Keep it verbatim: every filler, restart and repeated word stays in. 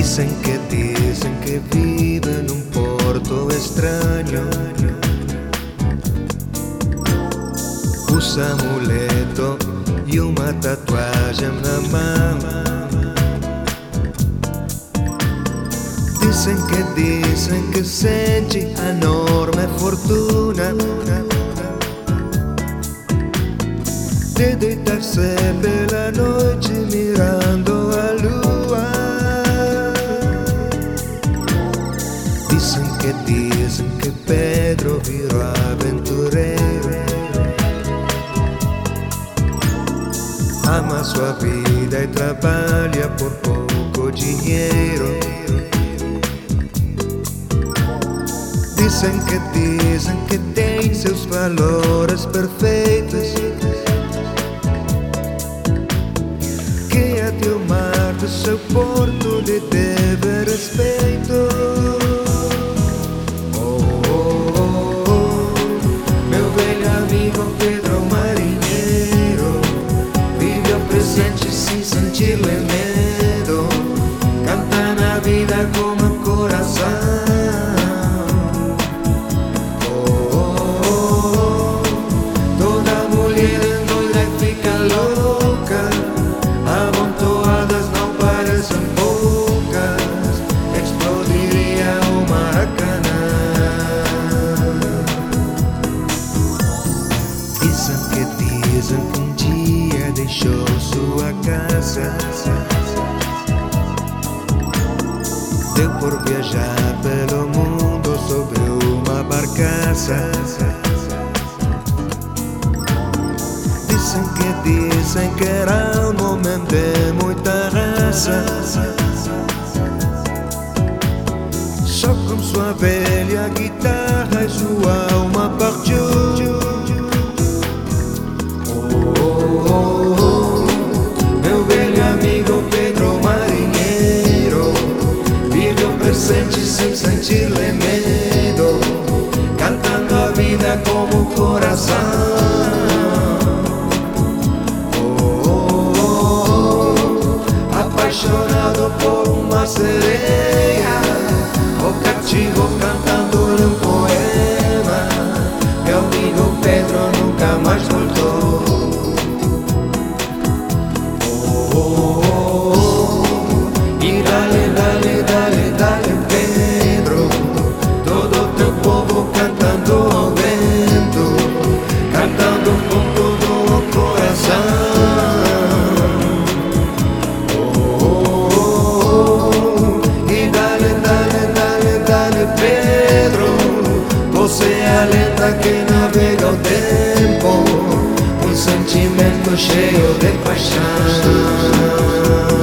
Dicen que dicen que vive en un porto extraño. Usa amuleto e uma tatuagem na mão. Dicen que dicen que sente a enorme fortuna de deitar-se pela noite mirando a lua. Dicen que dicen que Pedro virou aventureiro. Ama sua vida e trabalha por pouco dinheiro. Dicen que dicen que tem seus valores perfeitos, que até o mar do seu porto lhe deve respeito. Oh, oh, oh, oh, meu velho amigo Pedro Marinheiro vive o presente sem sentir medo, canta na vida com o coração. Dizem que dizem que um dia deixou sua casa, deu por viajar pelo mundo sobre uma barcaça. Dizem que dizem que era um homem de muita raça, só com sua velha guitarra e sua alma partiu. Sem sentir medo, cantando a vida como coração. Oh, oh, oh, apaixonado por uma sereia, o cativo cantando um poema. Meu amigo Pedro nunca mais voltou. Oh, oh, oh, e dale, dale, dale, dale. Você é a lenda que navega o tempo, um sentimento cheio de paixão.